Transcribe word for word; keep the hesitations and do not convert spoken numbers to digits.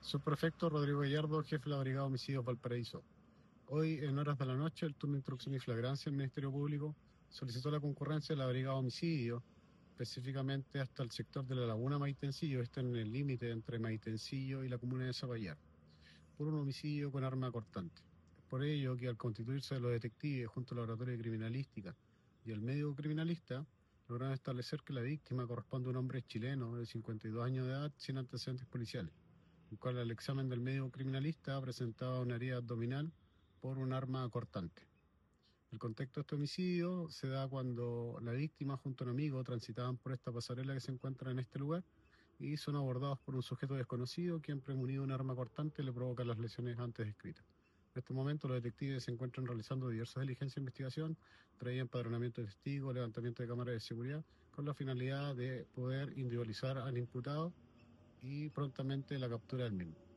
Subprefecto Rodrigo Gallardo, jefe de la Brigada de Homicidios Valparaíso. Hoy, en horas de la noche, el turno de instrucción y flagrancia del Ministerio Público solicitó la concurrencia de la Brigada de Homicidios, específicamente hasta el sector de la Laguna Maitencillo, está en el límite entre Maitencillo y la comuna de Zapallar, por un homicidio con arma cortante. Es por ello que al constituirse los detectives junto al laboratorio de criminalística y el médico criminalista, lograron establecer que la víctima corresponde a un hombre chileno de cincuenta y dos años de edad sin antecedentes policiales, el cual al examen del médico criminalista presentaba una herida abdominal por un arma cortante. El contexto de este homicidio se da cuando la víctima junto a un amigo transitaban por esta pasarela que se encuentra en este lugar y son abordados por un sujeto desconocido quien, premunido de un arma cortante, le provoca las lesiones antes descritas. En este momento los detectives se encuentran realizando diversas diligencias de investigación, traían empadronamiento de testigos, levantamiento de cámaras de seguridad, con la finalidad de poder individualizar al imputado y prontamente la captura del mismo.